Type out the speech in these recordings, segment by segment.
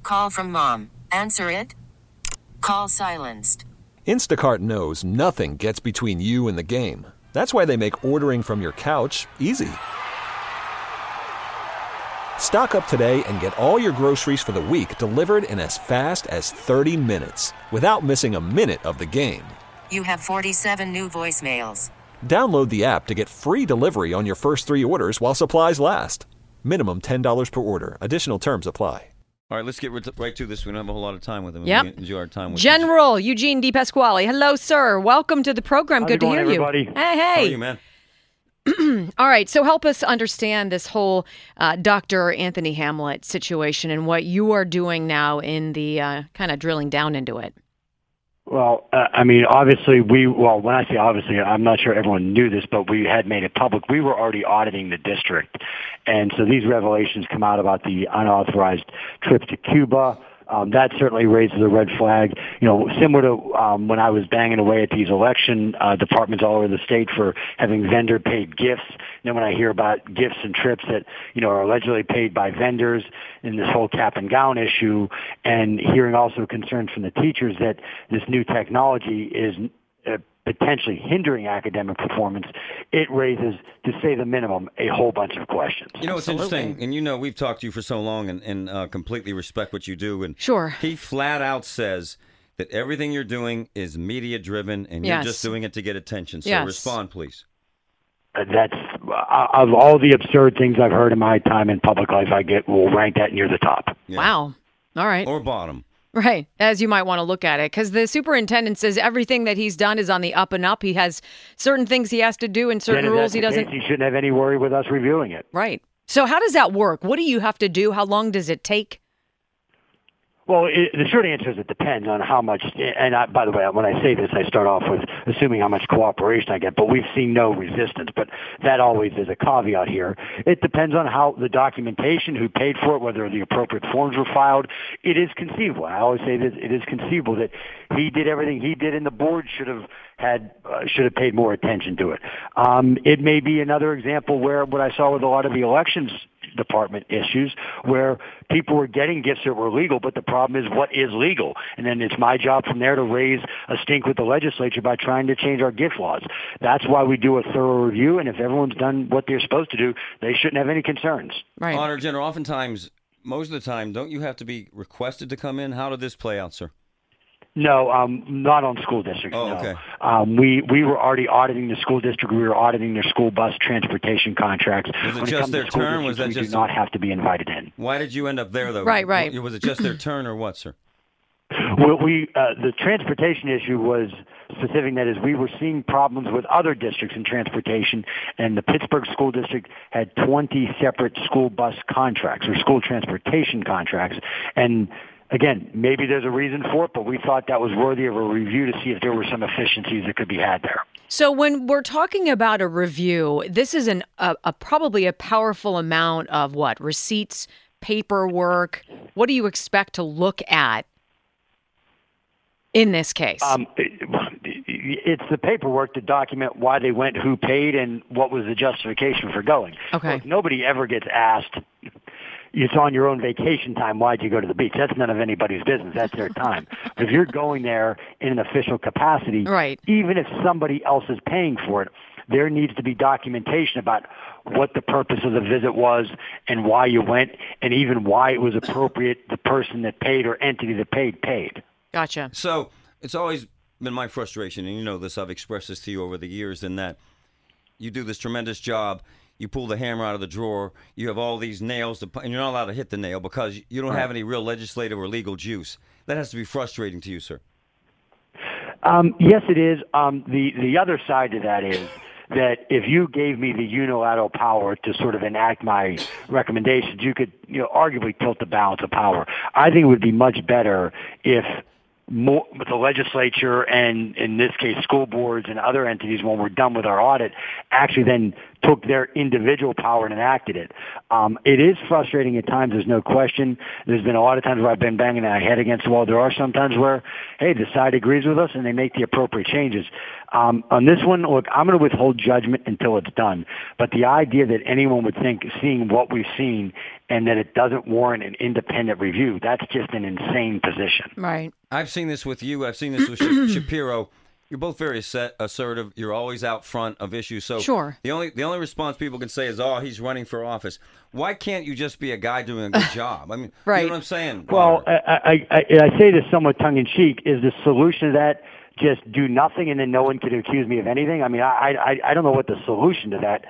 Call from mom. Answer it. Call silenced. Instacart knows nothing gets between you and the game. That's why they make ordering from your couch easy. Stock up today and get all your groceries for the week delivered in as fast as 30 minutes without missing a minute of the game. You have 47 new voicemails. Download the app to get free delivery on your first 3 orders while supplies last. Minimum $10 per order. Additional terms apply. All right, let's get right to this. We don't have a whole lot of time with him. Yep. We enjoy our time with General Eugene DePasquale. Hello, sir. Welcome to the program. How's Good it to going, hear everybody? you. Hey. How are you, man? All right, so help us understand this whole Dr. Anthony Hamlet situation and what you are doing now in the kind of drilling down into it. Well, obviously when I say obviously, I'm not sure everyone knew this, but we had made it public. We were already auditing the district. And so these revelations come out about the unauthorized trips to Cuba. That certainly raises a red flag. Similar to when I was banging away at these election departments all over the state for having vendor paid gifts. Then when I hear about gifts and trips that are allegedly paid by vendors in this whole cap and gown issue, and hearing also concerns from the teachers that this new technology is potentially hindering academic performance, it raises, to say the minimum, a whole bunch of questions. It's interesting, and we've talked to you for so long and completely respect what you do. And Sure. He flat out says that everything you're doing is media driven and you're just doing it to get attention. So respond, please. That's of all the absurd things I've heard in my time in public life, we'll rank that near the top. Yeah. Wow. All right. Or bottom. Right, as you might want to look at it, because the superintendent says everything that he's done is on the up and up. He has certain things he has to do and certain rules he doesn't. He shouldn't have any worry with us reviewing it. Right. So how does that work? What do you have to do? How long does it take? Well, the short answer is it depends on how much, and by the way, when I say this, I start off with assuming how much cooperation I get, but we've seen no resistance, but that always is a caveat here. It depends on how the documentation, who paid for it, whether the appropriate forms were filed. It is conceivable. I always say this, it is conceivable that he did everything he did and the board should have paid more attention to it. It may be another example where what I saw with a lot of the elections department issues where people were getting gifts that were legal, but the problem is what is legal? And then it's my job from there to raise a stink with the legislature by trying to change our gift laws. That's why we do a thorough review, and if everyone's done what they're supposed to do, they shouldn't have any concerns. Right. Honor General, oftentimes, most of the time, don't you have to be requested to come in? How did this play out, sir? No, not on school districts. Oh, no. okay. We were already auditing the school district. We were auditing their school bus transportation contracts. Was it When just comes to their school turn? Was that districts, we just do not have to be invited in? Why did you end up there, though? Right. Was it just their turn or what, sir? Well, the transportation issue was specific. That is, we were seeing problems with other districts in transportation, and the Pittsburgh School District had 20 separate school bus contracts or school transportation contracts. And again, maybe there's a reason for it, but we thought that was worthy of a review to see if there were some efficiencies that could be had there. So when we're talking about a review, this is probably a powerful amount of receipts, paperwork. What do you expect to look at in this case? It's the paperwork to document why they went, who paid, and what was the justification for going. Okay. Look, nobody ever gets asked, it's on your own vacation time, why'd you go to the beach? That's none of anybody's business. That's their time. But if you're going there in an official capacity, right, even if somebody else is paying for it, there needs to be documentation about what the purpose of the visit was and why you went, and even why it was appropriate the person that paid or entity that paid. Gotcha. So it's always been my frustration, and you know this, I've expressed this to you over the years, in that you do this tremendous job, you pull the hammer out of the drawer, you have all these nails, and you're not allowed to hit the nail because you don't have any real legislative or legal juice. That has to be frustrating to you, sir. Yes, it is. The other side to that is that if you gave me the unilateral power to sort of enact my recommendations, you could, arguably tilt the balance of power. I think it would be much better if more with the legislature and, in this case, school boards and other entities, when we're done with our audit, actually then took their individual power and enacted it. It is frustrating at times, there's no question. There's been a lot of times where I've been banging my head against the wall. There are some times where, hey, the side agrees with us and they make the appropriate changes. On this one, look, I'm going to withhold judgment until it's done. But the idea that anyone would think, seeing what we've seen, and that it doesn't warrant an independent review, that's just an insane position. Right. I've seen this with you. I've seen this with Shapiro. You're both very assertive. You're always out front of issues. So sure. The only response people can say is, "Oh, he's running for office." Why can't you just be a guy doing a good job? I mean, right. You know what I'm saying? Well, I say this somewhat tongue in cheek. Is the solution to that just do nothing and then no one can accuse me of anything? I mean, I don't know what the solution to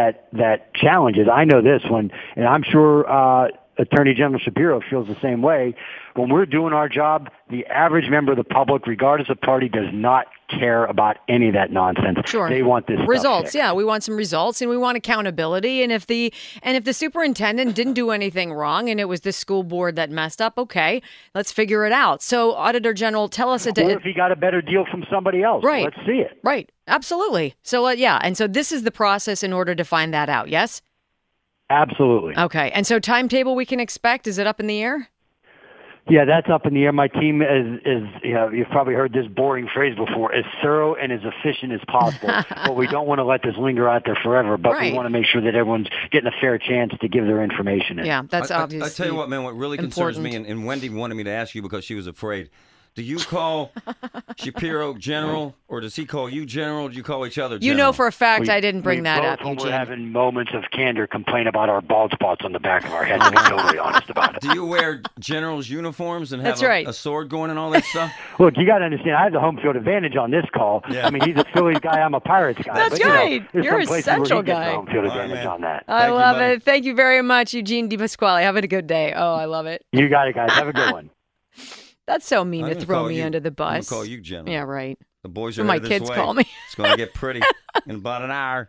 that challenge is. I know this one, and I'm sure Attorney General Shapiro feels the same way. When we're doing our job, the average member of the public, regardless of party, does not care about any of that nonsense. Sure. They want this results. Stuff yeah, we want some results, and we want accountability. And if the superintendent didn't do anything wrong, and it was the school board that messed up, okay, let's figure it out. So, Auditor General, tell us. Or if he got a better deal from somebody else, right? Let's see it. Right. Absolutely. So, yeah, and so this is the process in order to find that out. Yes. Absolutely. Okay. And so, timetable we can expect, is it up in the air? Yeah, that's up in the air. My team is you've probably heard this boring phrase before, as thorough and as efficient as possible. But we don't want to let this linger out there forever, but right. We want to make sure that everyone's getting a fair chance to give their information in. Yeah, that's obviously I tell you what, man, what really important. concerns me, and Wendy wanted me to ask you because she was afraid. Do you call Shapiro General, or does he call you General? Do you call each other General? You know for a fact I didn't bring that up, When Eugene. we're having moments of candor, complain about our bald spots on the back of our head. We're totally honest about it. Do you wear General's uniforms and have That's right. a sword going and all that stuff? Look, you got to understand, I have the home field advantage on this call. Yeah. I mean, he's a Phillies guy, I'm a Pirates guy. That's but, right. There's You're some a places where he Central gets the guy. home field All right, advantage man. on that. I Thank you, love buddy. it. Thank you very much, Eugene DePasquale. Have a good day. Oh, I love it. You got it, guys. Have a good one. That's so mean I'm to gonna throw call me you- under the I'm bus. gonna call you General. Yeah, right. The boys So are my headed this kids way. call me. It's going to get pretty in about an hour.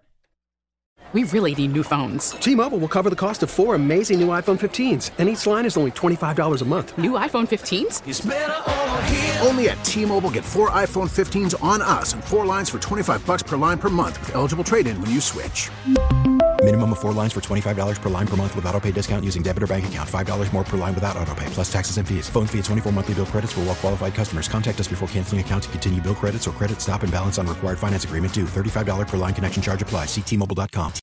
We really need new phones. T-Mobile will cover the cost of 4 amazing new iPhone 15s, and each line is only $25 a month. New iPhone 15s? Only at T-Mobile, get 4 iPhone 15s on us and 4 lines for $25 per line per month with eligible trade-in when you switch. Minimum of 4 lines for $25 per line per month with autopay discount using debit or bank account. $5 more per line without autopay, plus taxes and fees. Phone fee at 24 monthly bill credits for well-qualified customers. Contact us before canceling account to continue bill credits or credit stop and balance on required finance agreement due. $35 per line connection charge applies. See T-Mobile.com.